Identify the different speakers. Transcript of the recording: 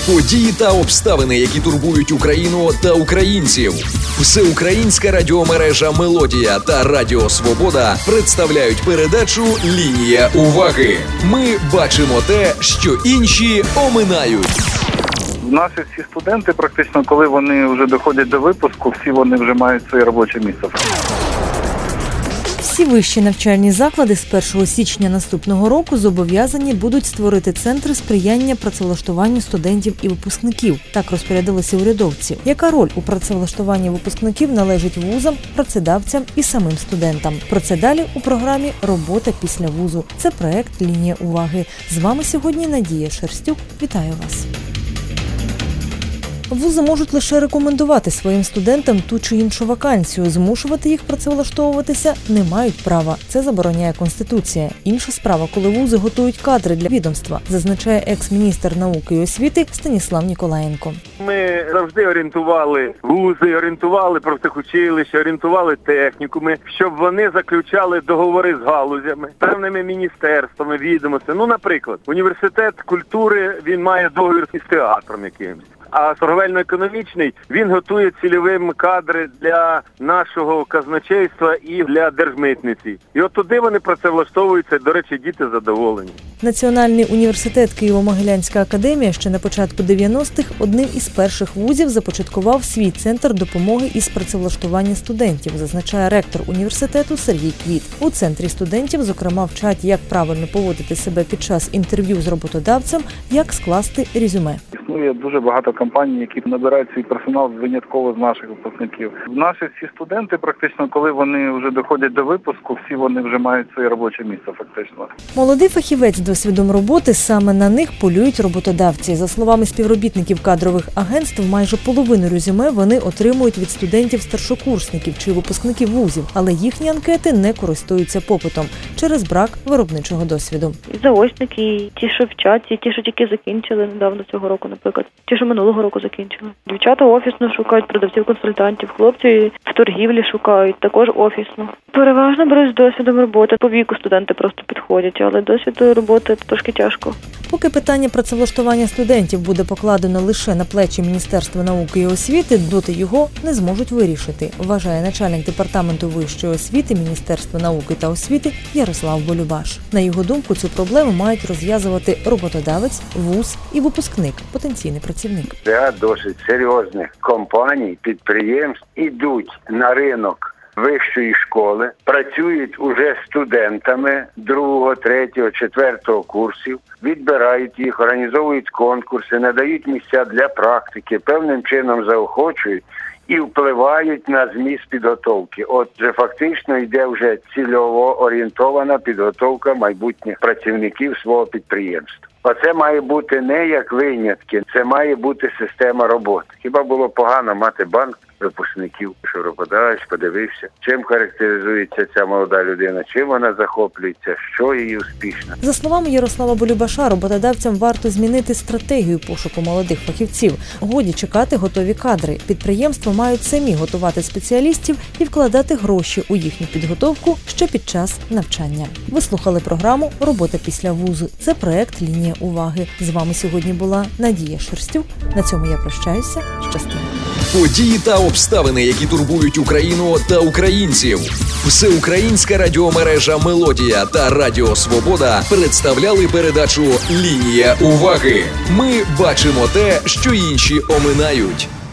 Speaker 1: Події та обставини, які турбують Україну та українців. Всеукраїнська радіомережа «Мелодія» та Радіо Свобода представляють передачу «Лінія уваги». Ми бачимо те, що інші оминають.
Speaker 2: Наші всі студенти, практично, коли вони вже доходять до випуску, всі вони вже мають своє робоче місце.
Speaker 3: Всі вищі навчальні заклади з 1 січня наступного року зобов'язані будуть створити центри сприяння працевлаштуванню студентів і випускників. Так розпорядилися урядовці. Яка роль у працевлаштуванні випускників належить вузам, працедавцям і самим студентам? Про це далі у програмі «Робота після вузу». Це проект «Лінія уваги». З вами сьогодні Надія Шерстюк. Вітаю вас. Вузи можуть лише рекомендувати своїм студентам ту чи іншу вакансію. Змушувати їх працевлаштовуватися не мають права. Це забороняє Конституція. Інша справа, коли вузи готують кадри для відомства, зазначає екс-міністр науки і освіти Станіслав Ніколаєнко.
Speaker 4: Ми завжди орієнтували вузи, орієнтували профтехучилища, орієнтували технікуми, щоб вони заключали договори з галузями, певними міністерствами, відомостями. Наприклад, університет культури, він має договір із театром якимось. А торговельно-економічний, він готує цільовим кадри для нашого казначейства і для держмитниці. І от туди вони працевлаштовуються, до речі, діти задоволені.
Speaker 3: Національний університет Києво-Могилянська академія ще на початку 90-х одним із перших вузів започаткував свій центр допомоги із працевлаштування студентів, зазначає ректор університету Сергій Квіт. У центрі студентів, зокрема, вчать, як правильно поводити себе під час інтерв'ю з роботодавцем, як скласти резюме.
Speaker 2: Існує дуже багато компаній, які набирають свій персонал винятково з наших випускників. Наші всі студенти, практично, коли вони вже доходять до випуску, всі вони вже мають своє робоче місце, фактично. Молодий
Speaker 3: фахівець з досвідом роботи, саме на них полюють роботодавці. За словами співробітників кадрових агентств, майже половину резюме вони отримують від студентів-старшокурсників чи випускників вузів, але їхні анкети не користуються попитом через брак виробничого досвіду.
Speaker 5: Заочники, ті, що вчать, ті, що тільки закінчили недавно цього року, наприклад. Ті, що минулого року закінчили. Дівчата офісно шукають продавців-консультантів, хлопці в торгівлі шукають, також офісно. Переважно беруть з досвідом роботи. По віку студенти просто підходять, але досвід роботи трошки тяжко.
Speaker 3: Поки питання працевлаштування студентів буде покладено лише на плечі Міністерства науки і освіти, доти його не зможуть вирішити, вважає начальник департаменту вищої освіти Міністерства науки та освіти Ярослав Болюбаш. На його думку, цю проблему мають розв'язувати роботодавець, вуз і випускник, потенційний працівник.
Speaker 6: Ряд досить серйозних компаній, підприємств ідуть на ринок вищої школи, працюють уже студентами 2, 3, 4 курсів, відбирають їх, організовують конкурси, надають місця для практики, певним чином заохочують і впливають на зміст підготовки. Отже, фактично йде вже цільово орієнтована підготовка майбутніх працівників свого підприємства. Оце має бути не як винятки, це має бути система роботи. Хіба було погано мати банк випускників, що роботодавець подивився, чим характеризується ця молода людина, чим вона захоплюється, що її успішно.
Speaker 3: За словами Ярослава Болюбаша, роботодавцям варто змінити стратегію пошуку молодих фахівців. Годі чекати готові кадри. Підприємства мають самі готувати спеціалістів і вкладати гроші у їхню підготовку ще під час навчання. Ви слухали програму «Робота після вузу». Це проект «Лінія уваги». З вами сьогодні була Надія Шерстюк. На цьому я прощаюся. Щасливо.
Speaker 1: Події та обставини, які турбують Україну та українців. Всеукраїнська радіомережа «Мелодія» та Радіо Свобода представляли передачу «Лінія уваги». Ми бачимо те, що інші оминають.